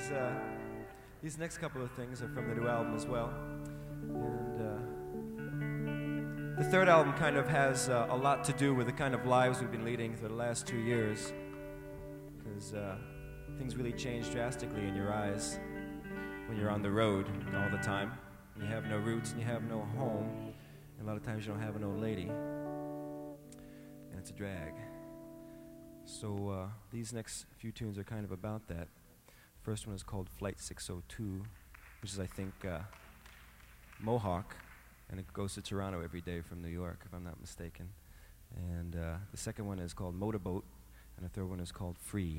These next couple of things are from the new album as well. And the third album kind of has a lot to do with the kind of lives we've been leading for the last 2 years. Because things really change drastically in your eyes when you're on the road all the time. You have no roots and you have no home. And a lot of times you don't have an old lady. And it's a drag. So these next few tunes are kind of about that. First one is called Flight 602, which is, I think, Mohawk, and it goes to Toronto every day from New York, if I'm not mistaken. And the second one is called Motorboat, and the third one is called Free.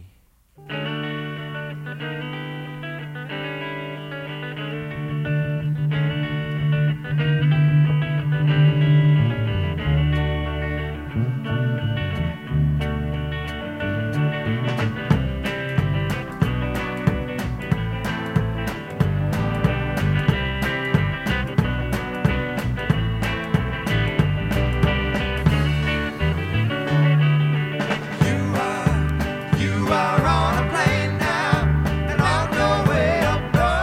You are on a plane now, and on your way up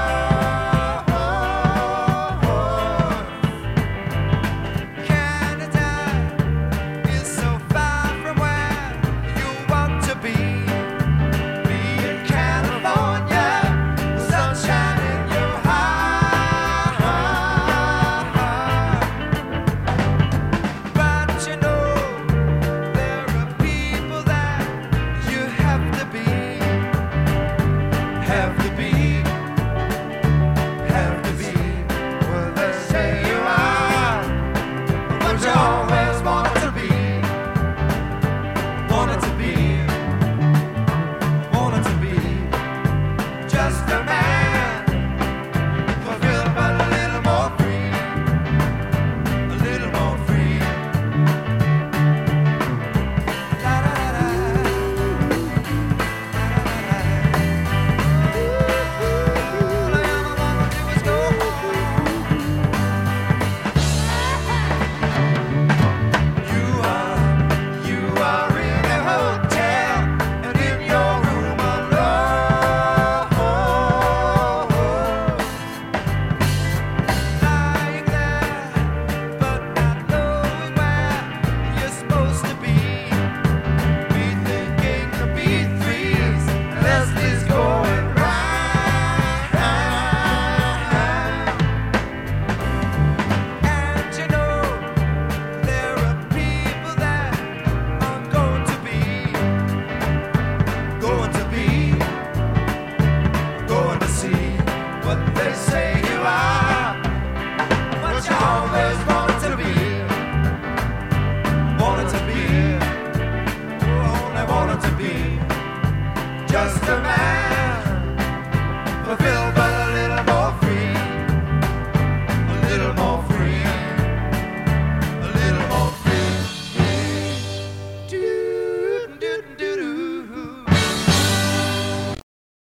north. Canada is so far from where you want to be. Be in California, the sunshine in your heart. But you know, there are people that you have to be, well, they say you are what you always wanted to be, just a man, fulfilled but a little more free, a little more free. La la la la. You are in a hotel and in your room alone, lying there but not knowing where you're supposed to be. Rethinking the B3s, Leslie's going right. And you know, there are people that are going to see what they say you are, what you always wanted to be, only wanted to be, just a man.